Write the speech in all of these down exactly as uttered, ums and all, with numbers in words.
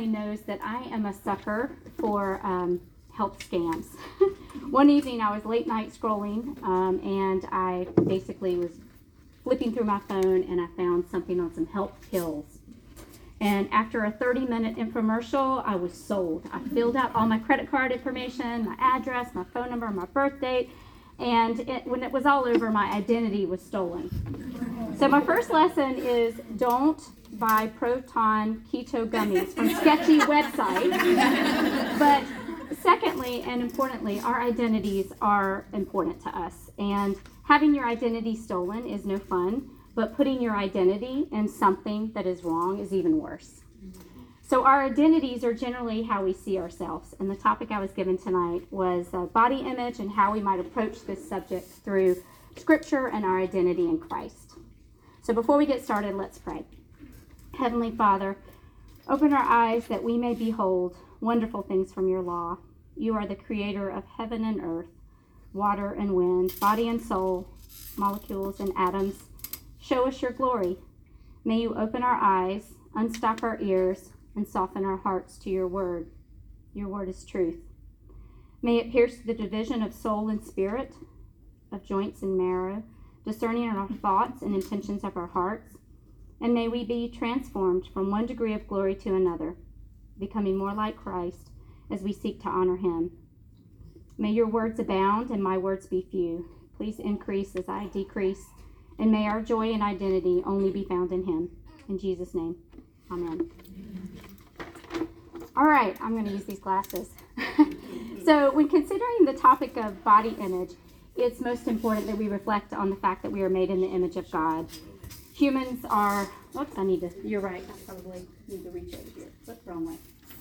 family knows that I am a sucker for um, health scams. One evening I was late night scrolling um, and I basically was flipping through my phone and I found something on some health pills. And after a thirty minute infomercial, I was sold. I filled out all my credit card information, my address, my phone number, my birth date, and it, when it was all over, my identity was stolen. So my first lesson is don't buy Proton keto gummies from sketchy websites. But secondly, and importantly, our identities are important to us. And having your identity stolen is no fun. But putting your identity in something that is wrong is even worse. So our identities are generally how we see ourselves. And the topic I was given tonight was uh, body image and how we might approach this subject through Scripture and our identity in Christ. So before we get started, let's pray. Heavenly Father, open our eyes that we may behold wonderful things from your law. You are the creator of heaven and earth, water and wind, body and soul, molecules and atoms. Show us your glory. May you open our eyes, unstop our ears, and soften our hearts to your word. Your word is truth. May it pierce the division of soul and spirit, of joints and marrow, discerning our thoughts and intentions of our hearts. And may we be transformed from one degree of glory to another, becoming more like Christ as we seek to honor him. May your words abound and my words be few. Please increase as I decrease. And may our joy and identity only be found in him. In Jesus' name, amen. All right, I'm going to use these glasses. So when considering the topic of body image, it's most important that we reflect on the fact that we are made in the image of God. Humans are, whoops, I need to, you're right, I probably need to reach over here. What's the wrong way?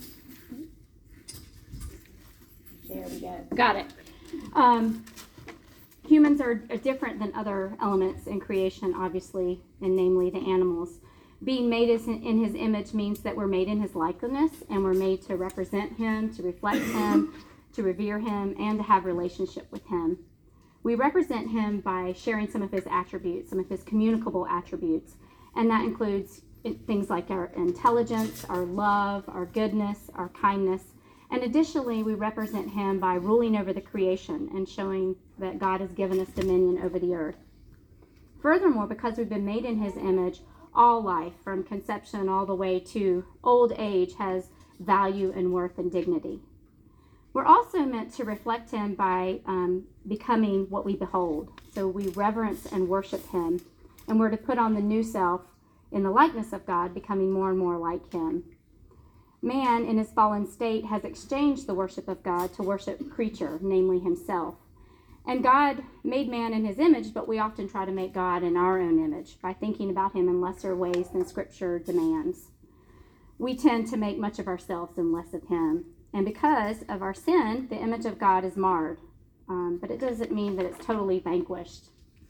There we go. Got it. Um, Humans are, are different than other elements in creation, obviously, and namely the animals. Being made as in, in his image means that we're made in his likeness, and we're made to represent him, to reflect him, to revere him, and to have relationship with him. We represent him by sharing some of his attributes, some of his communicable attributes, and that includes things like our intelligence, our love, our goodness, our kindness. And additionally, we represent him by ruling over the creation and showing that God has given us dominion over the earth. Furthermore, because we've been made in his image, all life, from conception all the way to old age, has value and worth and dignity. We're also meant to reflect him by um, becoming what we behold. So we reverence and worship him, and we're to put on the new self in the likeness of God, becoming more and more like him. Man, in his fallen state, has exchanged the worship of God to worship creature, namely himself. And God made man in his image, but we often try to make God in our own image by thinking about him in lesser ways than Scripture demands. We tend to make much of ourselves and less of him. And because of our sin, the image of God is marred. Um, but it doesn't mean that it's totally vanquished.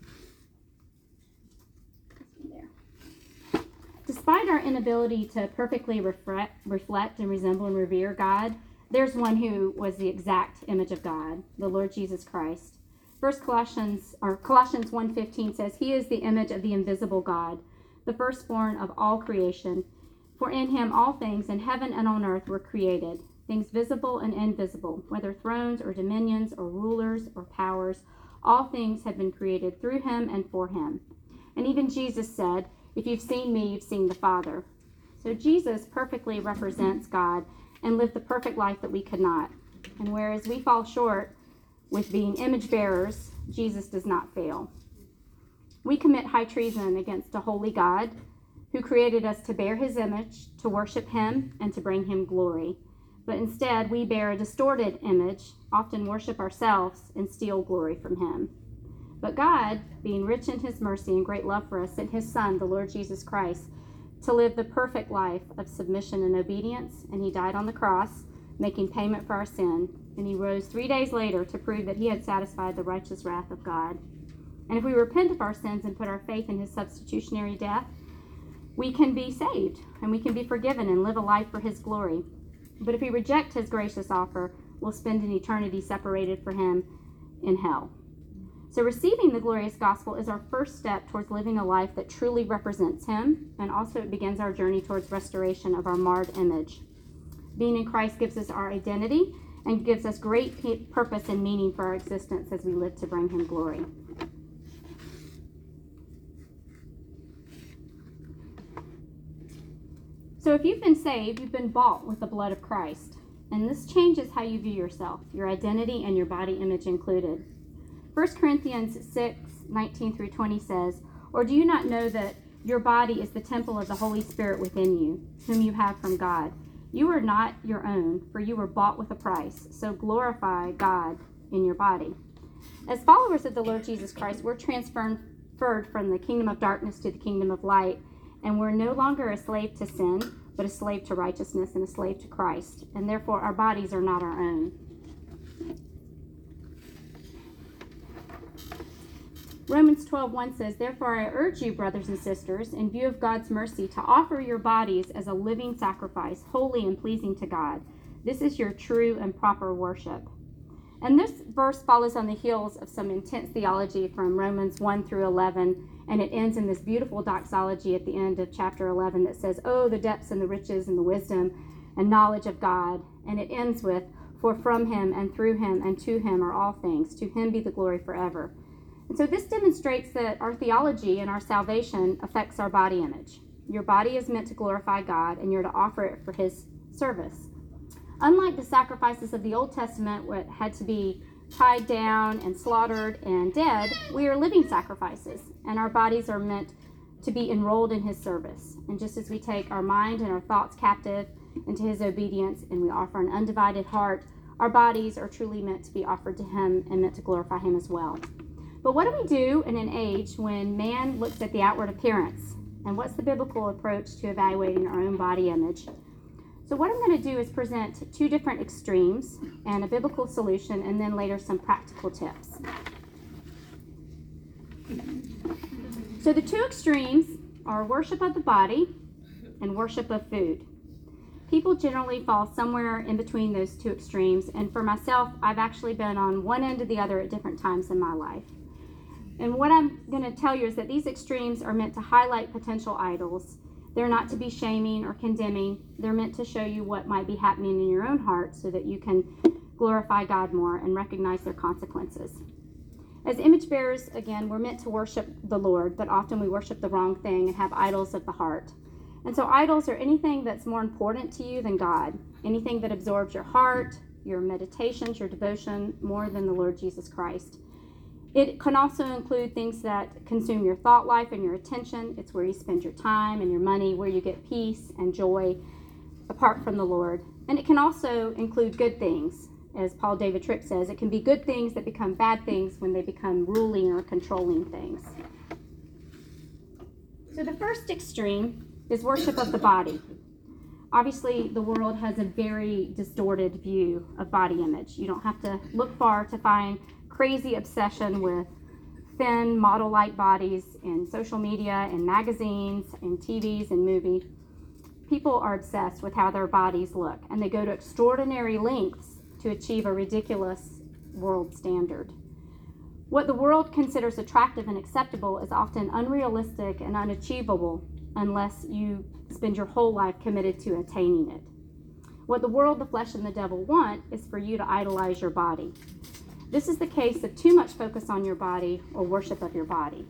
Despite our inability to perfectly reflect, reflect and resemble and revere God, there's one who was the exact image of God, the Lord Jesus Christ. First Colossians or Colossians one fifteen says, "He is the image of the invisible God, the firstborn of all creation. For in him all things in heaven and on earth were created, things visible and invisible, whether thrones or dominions or rulers or powers. All things have been created through him and for him." And even Jesus said, "If you've seen me, you've seen the Father." So Jesus perfectly represents God and lived the perfect life that we could not. And whereas we fall short with being image bearers, Jesus does not fail. We commit high treason against a holy God who created us to bear his image, to worship him, and to bring him glory. But instead, we bear a distorted image, often worship ourselves, and steal glory from him. But God, being rich in his mercy and great love for us, sent his Son, the Lord Jesus Christ, to live the perfect life of submission and obedience, and he died on the cross, making payment for our sin, and he rose three days later to prove that he had satisfied the righteous wrath of God. And if we repent of our sins and put our faith in his substitutionary death, we can be saved, and we can be forgiven and live a life for his glory. But if we reject his gracious offer, we'll spend an eternity separated from him in hell. So receiving the glorious gospel is our first step towards living a life that truly represents him, and also it begins our journey towards restoration of our marred image. Being in Christ gives us our identity and gives us great p- purpose and meaning for our existence as we live to bring him glory. So if you've been saved, you've been bought with the blood of Christ. And this changes how you view yourself, your identity and your body image included. First Corinthians six, nineteen through twenty says, "Or do you not know that your body is the temple of the Holy Spirit within you, whom you have from God? You are not your own, for you were bought with a price. So glorify God in your body." As followers of the Lord Jesus Christ, we're transferred from the kingdom of darkness to the kingdom of light, and we're no longer a slave to sin, but a slave to righteousness and a slave to Christ. And therefore, our bodies are not our own. Romans twelve one says, "Therefore I urge you, brothers and sisters, in view of God's mercy, to offer your bodies as a living sacrifice, holy and pleasing to God. This is your true and proper worship." And this verse follows on the heels of some intense theology from Romans one through eleven, and it ends in this beautiful doxology at the end of chapter eleven that says, "Oh, the depths and the riches and the wisdom and knowledge of God." And it ends with, "For from him and through him and to him are all things. To him be the glory forever." And so this demonstrates that our theology and our salvation affects our body image. Your body is meant to glorify God, and you're to offer it for his service. Unlike the sacrifices of the Old Testament, which had to be tied down and slaughtered and dead, we are living sacrifices, and our bodies are meant to be enrolled in his service. And just as we take our mind and our thoughts captive into his obedience, and we offer an undivided heart, our bodies are truly meant to be offered to him and meant to glorify him as well. But what do we do in an age when man looks at the outward appearance? And what's the biblical approach to evaluating our own body image? So what I'm going to do is present two different extremes and a biblical solution, and then later some practical tips. So the two extremes are worship of the body and worship of food. People generally fall somewhere in between those two extremes, and for myself, I've actually been on one end or the other at different times in my life. And what I'm going to tell you is that these extremes are meant to highlight potential idols. They're not to be shaming or condemning. They're meant to show you what might be happening in your own heart so that you can glorify God more and recognize their consequences. As image bearers, again, we're meant to worship the Lord, but often we worship the wrong thing and have idols of the heart. And so idols are anything that's more important to you than God, anything that absorbs your heart, your meditations, your devotion, more than the Lord Jesus Christ. It can also include things that consume your thought life and your attention. It's where you spend your time and your money, where you get peace and joy apart from the Lord. And it can also include good things. As Paul David Tripp says, it can be good things that become bad things when they become ruling or controlling things. So the first extreme is worship of the body. Obviously, the world has a very distorted view of body image. You don't have to look far to find crazy obsession with thin model-like bodies in social media and magazines and T Vs and movies. People are obsessed with how their bodies look, and they go to extraordinary lengths to achieve a ridiculous world standard. What the world considers attractive and acceptable is often unrealistic and unachievable unless you spend your whole life committed to attaining it. What the world, the flesh, and the devil want is for you to idolize your body. This is the case of too much focus on your body or worship of your body.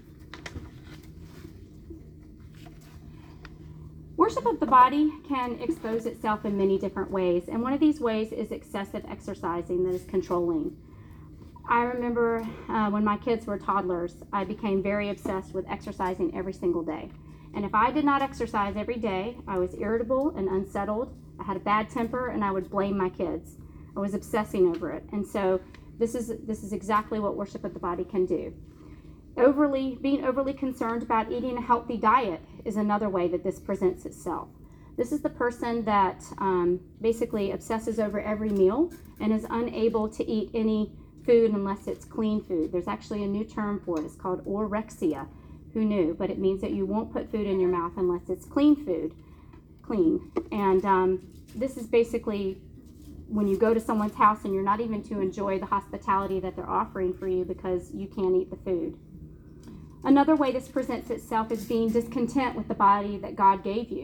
Worship of the body can expose itself in many different ways, and one of these ways is excessive exercising that is controlling. I remember uh, when my kids were toddlers, I became very obsessed with exercising every single day. And if I did not exercise every day, I was irritable and unsettled. I had a bad temper, and I would blame my kids. I was obsessing over it. And so this is this is exactly what worship of the body can do. Overly, being overly concerned about eating a healthy diet is another way that this presents itself. This is the person that um, basically obsesses over every meal and is unable to eat any food unless it's clean food. There's actually a new term for it. It's called orexia. Who knew? But it means that you won't put food in your mouth unless it's clean food. Clean. And um, this is basically when you go to someone's house and you're not even to enjoy the hospitality that they're offering for you because you can't eat the food. Another way this presents itself is being discontent with the body that God gave you.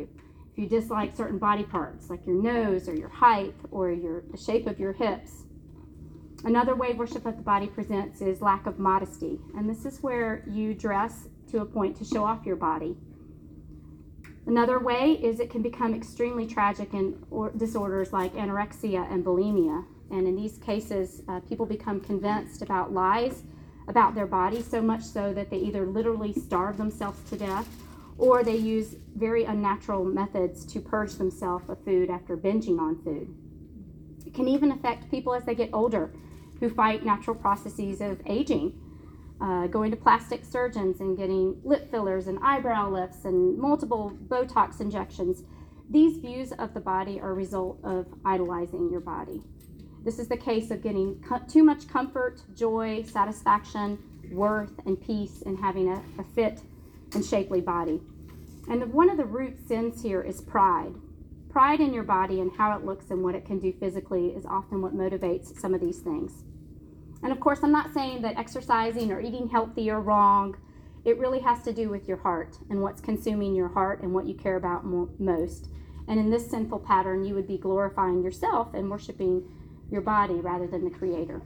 if you dislike certain body parts, like your nose or your height or your, the shape of your hips. Another way worship of the body presents is lack of modesty, and this is where you dress to a point to show off your body. Another way is it can become extremely tragic in or disorders like anorexia and bulimia, and in these cases, uh, people become convinced about lies about their body, so much so that they either literally starve themselves to death or they use very unnatural methods to purge themselves of food after binging on food. It can even affect people as they get older who fight natural processes of aging, uh, going to plastic surgeons and getting lip fillers and eyebrow lifts and multiple Botox injections. These views of the body are a result of idolizing your body. This is the case of getting co- too much comfort, joy, satisfaction, worth, and peace in having a, a fit and shapely body. And one of the root sins here is pride. Pride in your body and how it looks and what it can do physically is often what motivates some of these things. And of course, I'm not saying that exercising or eating healthy are wrong. It really has to do with your heart and what's consuming your heart and what you care about mo- most. And in this sinful pattern, you would be glorifying yourself and worshiping your body rather than the Creator.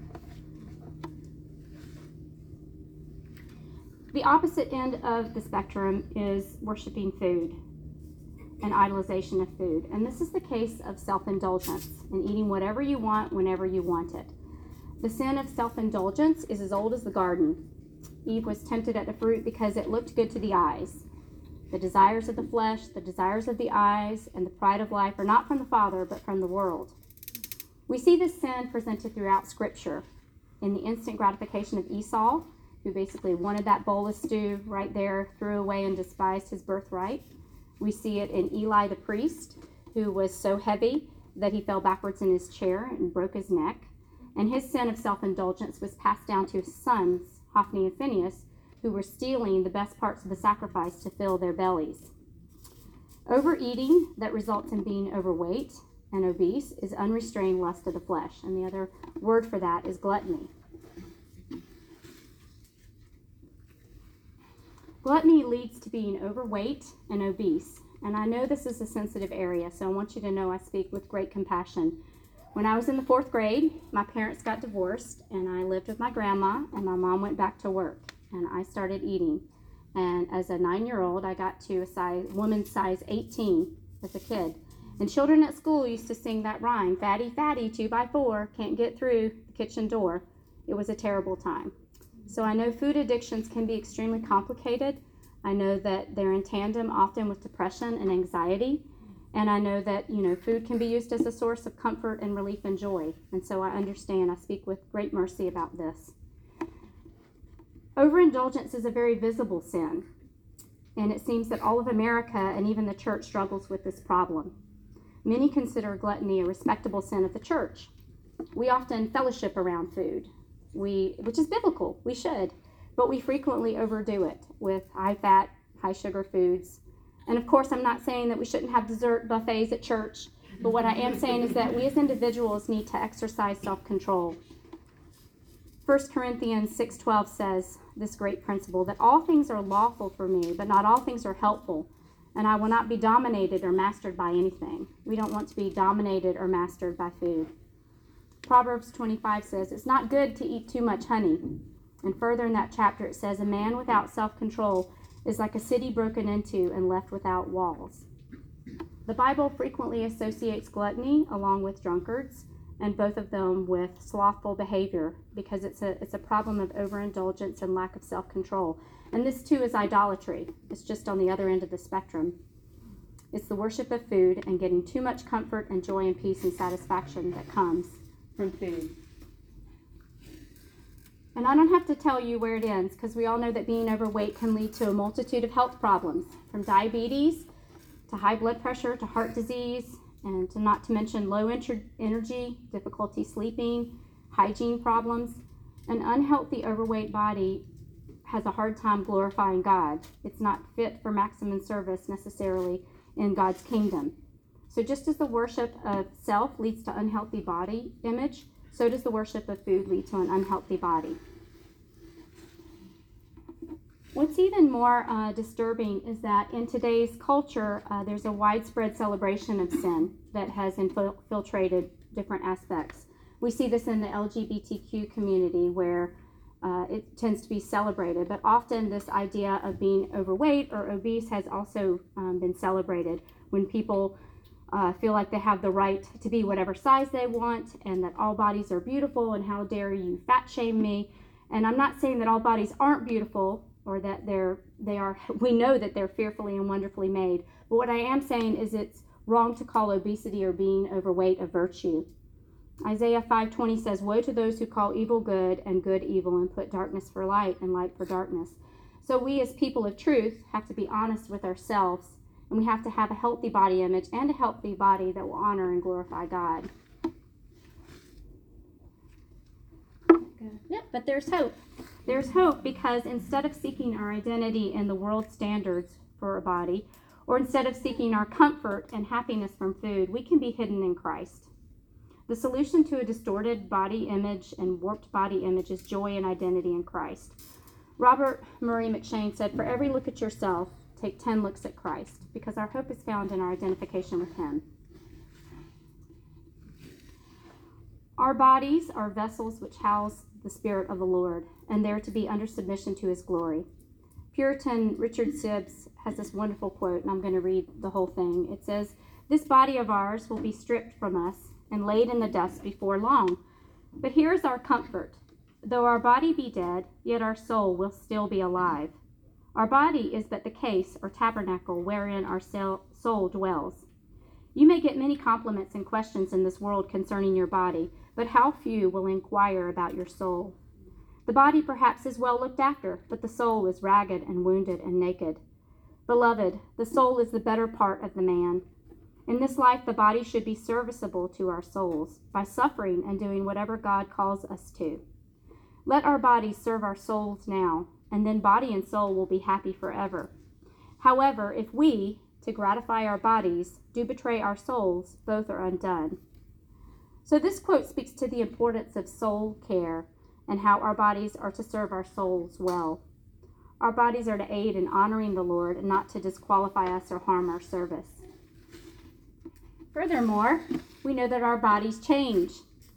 The opposite end of the spectrum is worshiping food and idolization of food. And this is the case of self-indulgence and eating whatever you want whenever you want it. The sin of self-indulgence is as old as the garden. Eve was tempted at the fruit because it looked good to the eyes. The desires of the flesh, the desires of the eyes, and the pride of life are not from the Father, but from the world. We see this sin presented throughout Scripture. In the instant gratification of Esau, who basically wanted that bowl of stew right there, threw away and despised his birthright. We see it in Eli the priest, who was so heavy that he fell backwards in his chair and broke his neck. And his sin of self-indulgence was passed down to his sons, Hophni and Phinehas, who were stealing the best parts of the sacrifice to fill their bellies. Overeating that results in being overweight and obese is unrestrained lust of the flesh, and the other word for that is gluttony. Gluttony leads to being overweight and obese, and I know this is a sensitive area, so I want you to know I speak with great compassion. When I was in the fourth grade, my parents got divorced, and I lived with my grandma, and my mom went back to work, and I started eating. And as a nine-year-old, I got to a size, woman's size eighteen as a kid. And children at school used to sing that rhyme, fatty, fatty, two by four, can't get through the kitchen door. It was a terrible time. So I know food addictions can be extremely complicated. I know that they're in tandem often with depression and anxiety. And I know that, you know, food can be used as a source of comfort and relief and joy. And so I understand, I speak with great mercy about this. Overindulgence is a very visible sin. And it seems that all of America and even the church struggles with this problem. Many consider gluttony a respectable sin of the church. We often fellowship around food, we, which is biblical, we should, but we frequently overdo it with high-fat, high-sugar foods. And of course, I'm not saying that we shouldn't have dessert buffets at church, but what I am saying is that we as individuals need to exercise self-control. First Corinthians six twelve says this great principle, that all things are lawful for me, but not all things are helpful, and I will not be dominated or mastered by anything. We don't want to be dominated or mastered by food. Proverbs twenty-five says, it's not good to eat too much honey. And further in that chapter it says, a man without self-control is like a city broken into and left without walls. The Bible frequently associates gluttony along with drunkards, and both of them with slothful behavior, because it's a it's a problem of overindulgence and lack of self-control. And this too is idolatry. It's just on the other end of the spectrum. It's the worship of food and getting too much comfort and joy and peace and satisfaction that comes from food. And I don't have to tell you where it ends, because we all know that being overweight can lead to a multitude of health problems, from diabetes to high blood pressure to heart disease, and to not to mention low energy, difficulty sleeping, hygiene problems. An unhealthy overweight body has a hard time glorifying God. It's not fit for maximum service necessarily in God's kingdom. So just as the worship of self leads to unhealthy body image, so does the worship of food lead to an unhealthy body. What's even more uh, disturbing is that in today's culture, uh, there's a widespread celebration of sin that has infiltrated different aspects. We see this in the L G B T Q community where uh, it tends to be celebrated, but often this idea of being overweight or obese has also um, been celebrated when people uh, feel like they have the right to be whatever size they want and that all bodies are beautiful and how dare you fat shame me. And I'm not saying that all bodies aren't beautiful or that they're, they are, we know that they're fearfully and wonderfully made. But what I am saying is it's wrong to call obesity or being overweight a virtue. Isaiah five twenty says, "Woe to those who call evil good and good evil and put darkness for light and light for darkness." So we as people of truth have to be honest with ourselves, and we have to have a healthy body image and a healthy body that will honor and glorify God. Yep, but there's hope. There's hope because instead of seeking our identity in the world standards for a body, or instead of seeking our comfort and happiness from food, we can be hidden in Christ. The solution to a distorted body image and warped body image is joy and identity in Christ. Robert Murray McShane said, "For every look at yourself, take ten looks at Christ," because our hope is found in our identification with Him. Our bodies are vessels which house the Spirit of the Lord, and they're to be under submission to His glory. Puritan Richard Sibbes has this wonderful quote, and I'm going to read the whole thing. It says, "This body of ours will be stripped from us and laid in the dust before long. But here is our comfort. Though our body be dead, yet our soul will still be alive. Our body is but the case or tabernacle wherein our soul dwells. You may get many compliments and questions in this world concerning your body, but how few will inquire about your soul? The body perhaps is well looked after, but the soul is ragged and wounded and naked. Beloved, the soul is the better part of the man. In this life, the body should be serviceable to our souls by suffering and doing whatever God calls us to. Let our bodies serve our souls now, and then body and soul will be happy forever. However, if we, to gratify our bodies, do betray our souls, both are undone." So this quote speaks to the importance of soul care and how our bodies are to serve our souls well. Our bodies are to aid in honoring the Lord and not to disqualify us or harm our service. Furthermore, we know that our bodies change.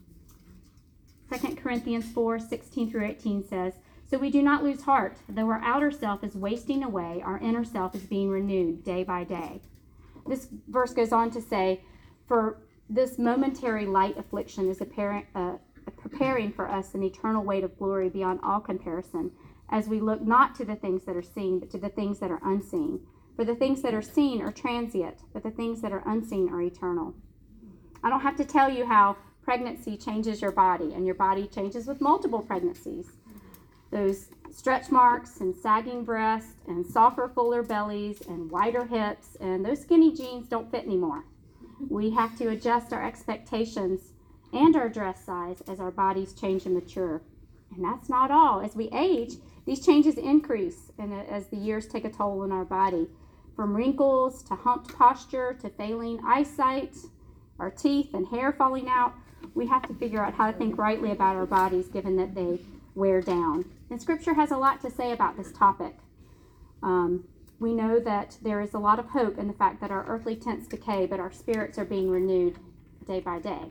Second Corinthians four sixteen through eighteen says, "So we do not lose heart. Though our outer self is wasting away, our inner self is being renewed day by day." This verse goes on to say, "For this momentary light affliction is apparent, uh, preparing for us an eternal weight of glory beyond all comparison, as we look not to the things that are seen, but to the things that are unseen. For the things that are seen are transient, but the things that are unseen are eternal." I don't have to tell you how pregnancy changes your body, and your body changes with multiple pregnancies. Those stretch marks and sagging breasts and softer, fuller bellies and wider hips, and those skinny jeans don't fit anymore. We have to adjust our expectations and our dress size as our bodies change and mature. And that's not all. As we age, these changes increase and as the years take a toll on our body. From wrinkles to humped posture to failing eyesight, our teeth and hair falling out, we have to figure out how to think rightly about our bodies given that they wear down. And Scripture has a lot to say about this topic. Um, we know that there is a lot of hope in the fact that our earthly tents decay, but our spirits are being renewed day by day.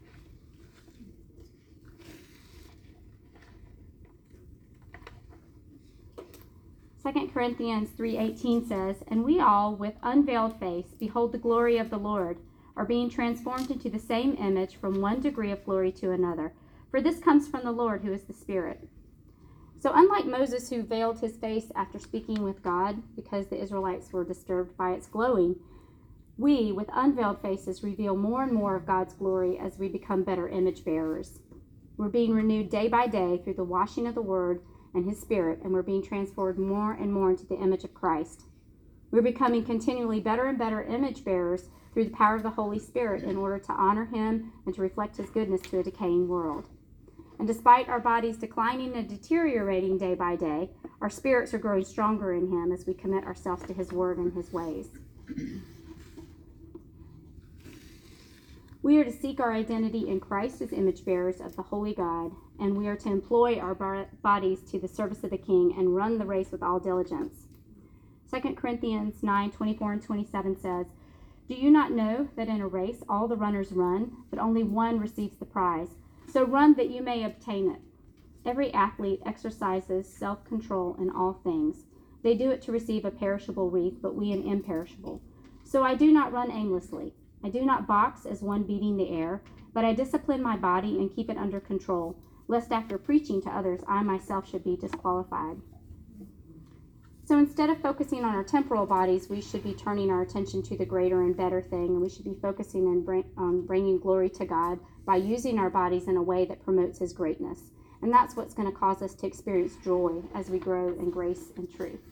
Second Corinthians three eighteen says, "And we all, with unveiled face, behold the glory of the Lord, are being transformed into the same image from one degree of glory to another. For this comes from the Lord, who is the Spirit." So unlike Moses, who veiled his face after speaking with God because the Israelites were disturbed by its glowing, we, with unveiled faces, reveal more and more of God's glory as we become better image bearers. We're being renewed day by day through the washing of the Word and His Spirit, and we're being transformed more and more into the image of Christ. We're becoming continually better and better image bearers through the power of the Holy Spirit in order to honor Him and to reflect His goodness to a decaying world. And despite our bodies declining and deteriorating day by day, our spirits are growing stronger in Him as we commit ourselves to His Word and His ways. We We are to seek our identity in Christ as image bearers of the Holy God, and we are to employ our bar- bodies to the service of the King and run the race with all diligence. Second Corinthians nine, twenty-four and twenty-seven says, "Do you not know that in a race all the runners run, but only one receives the prize? So run that you may obtain it. Every athlete exercises self-control in all things. They do it to receive a perishable wreath, but we an imperishable. So I do not run aimlessly. I do not box as one beating the air, but I discipline my body and keep it under control, lest after preaching to others I myself should be disqualified." So instead of focusing on our temporal bodies, we should be turning our attention to the greater and better thing, and we should be focusing on bring, um, bringing glory to God by using our bodies in a way that promotes His greatness. And that's what's going to cause us to experience joy as we grow in grace and truth.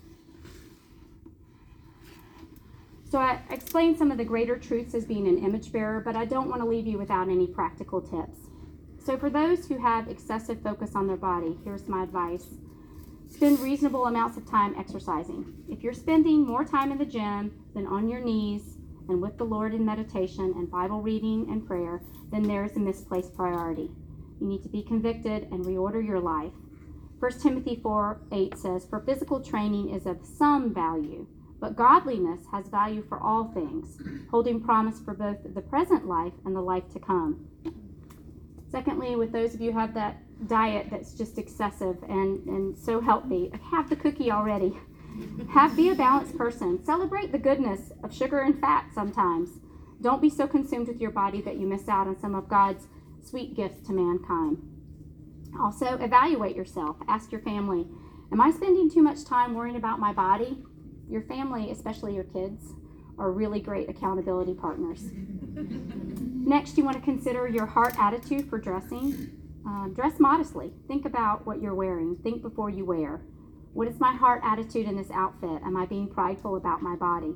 So I explained some of the greater truths as being an image bearer, but I don't want to leave you without any practical tips. So for those who have excessive focus on their body, here's my advice. Spend reasonable amounts of time exercising. If you're spending more time in the gym than on your knees and with the Lord in meditation and Bible reading and prayer, then there is a misplaced priority. You need to be convicted and reorder your life. First Timothy four eight says, "For physical training is of some value, but godliness has value for all things, holding promise for both the present life and the life to come." Secondly, with those of you who have that diet that's just excessive and, and so healthy, have the cookie already. Have be a balanced person. Celebrate the goodness of sugar and fat sometimes. Don't be so consumed with your body that you miss out on some of God's sweet gifts to mankind. Also, evaluate yourself. Ask your family, am I spending too much time worrying about my body? Your family, especially your kids, are really great accountability partners. Next, you want to consider your heart attitude for dressing. Um, dress modestly. Think about what you're wearing. Think before you wear. What is my heart attitude in this outfit? Am I being prideful about my body?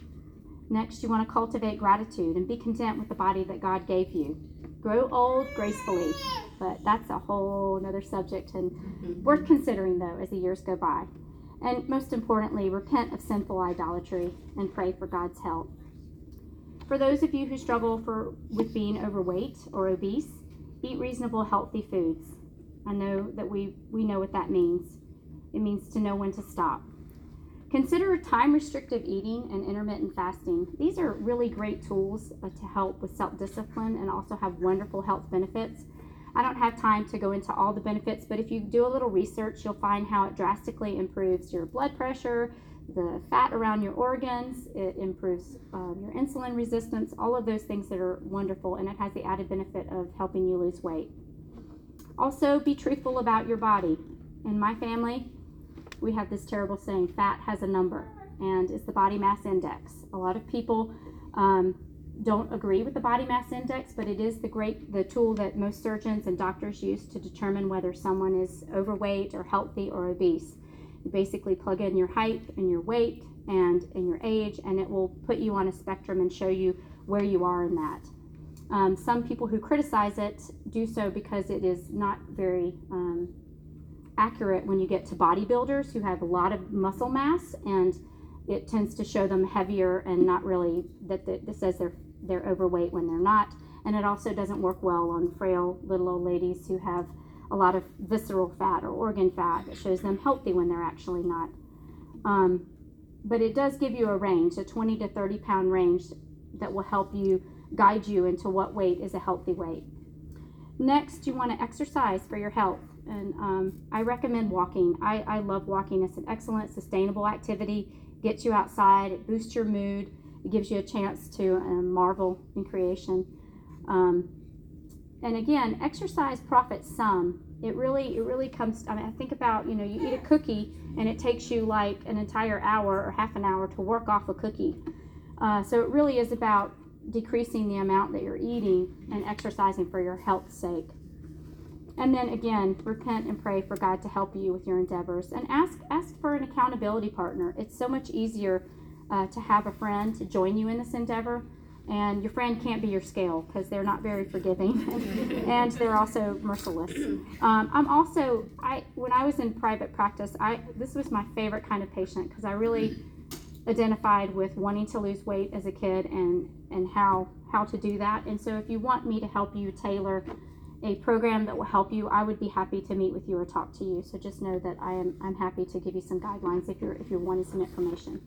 Next, you want to cultivate gratitude and be content with the body that God gave you. Grow old gracefully, but that's a whole other subject and worth considering, though, as the years go by. And most importantly, repent of sinful idolatry and pray for God's help. For those of you who struggle for, with being overweight or obese, eat reasonable, healthy foods. I know that we, we know what that means. It means to know when to stop. Consider time-restrictive eating and intermittent fasting. These are really great tools uh, to help with self-discipline and also have wonderful health benefits. I don't have time to go into all the benefits, but if you do a little research, you'll find how it drastically improves your blood pressure, the fat around your organs, it improves um, your insulin resistance, all of those things that are wonderful, and it has the added benefit of helping you lose weight. Also, be truthful about your body. In my family, we have this terrible saying, fat has a number, and it's the body mass index. A lot of people um, don't agree with the body mass index, but it is the great the tool that most surgeons and doctors use to determine whether someone is overweight or healthy or obese. You basically plug in your height and your weight and in your age, and it will put you on a spectrum and show you where you are in that. Um, some people who criticize it do so because it is not very um, accurate when you get to bodybuilders who have a lot of muscle mass, and it tends to show them heavier and not really that it says they're they're overweight when they're not. And it also doesn't work well on frail little old ladies who have a lot of visceral fat or organ fat that shows them healthy when they're actually not. Um, but it does give you a range, a twenty to thirty pound range that will help you guide you into what weight is a healthy weight. Next, you want to exercise for your health. And um, I recommend walking. I, I love walking. It's an excellent, sustainable activity. Gets you outside. It boosts your mood. It gives you a chance to um, marvel in creation. Um, and again, exercise profits some. It really, it really comes. I mean, I think about, you know, you eat a cookie and it takes you like an entire hour or half an hour to work off a cookie. Uh, so it really is about decreasing the amount that you're eating and exercising for your health's sake. And then again, repent and pray for God to help you with your endeavors, and ask ask for an accountability partner. It's so much easier uh, to have a friend to join you in this endeavor, and your friend can't be your scale because they're not very forgiving and they're also merciless. Um, I'm also I when I was in private practice, I this was my favorite kind of patient because I really identified with wanting to lose weight as a kid and and how how to do that. And so if you want me to help you tailor a program that will help you, I would be happy to meet with you or talk to you. So just know that I am I'm happy to give you some guidelines if you're if you're wanting some information.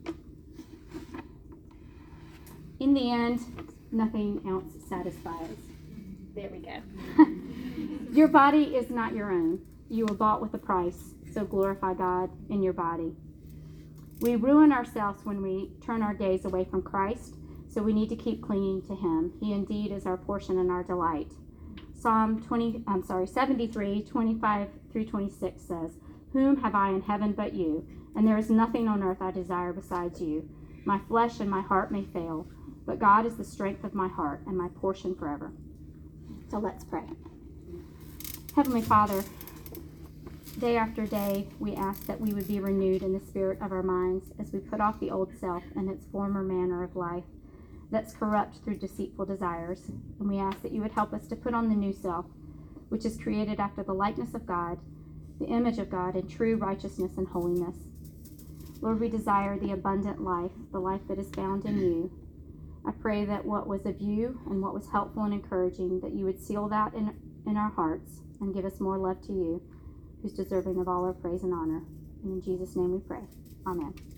In the end, nothing else satisfies. There we go. Your body is not your own. You were bought with a price, so glorify God in your body. We ruin ourselves when we turn our gaze away from Christ, so we need to keep clinging to him. He indeed is our portion and our delight. Psalm twenty, I'm sorry, seventy-three, twenty-five through twenty-six says, "Whom have I in heaven but you? And there is nothing on earth I desire besides you. My flesh and my heart may fail, but God is the strength of my heart and my portion forever." So let's pray. Heavenly Father, day after day, we ask that we would be renewed in the spirit of our minds as we put off the old self and its former manner of life that's corrupt through deceitful desires. And we ask that you would help us to put on the new self, which is created after the likeness of God, the image of God, in true righteousness and holiness. Lord, we desire the abundant life, the life that is found in you. I pray that what was of you and what was helpful and encouraging, that you would seal that in, in our hearts and give us more love to you, who's deserving of all our praise and honor. And in Jesus' name we pray. Amen.